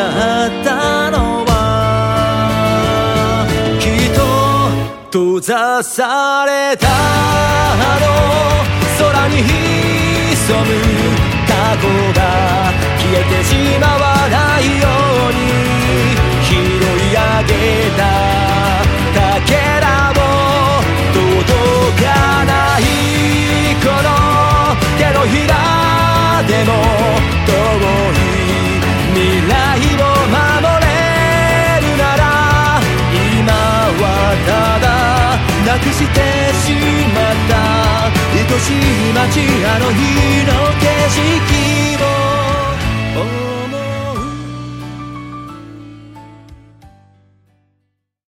ったのはきっと閉ざされたあの空に潜む過去が消えてしまわないように拾い上げたかけらを届かないこの手のひらでも遠い未来を守れるなら今はただなくしてしまった愛しい街あの日の景色を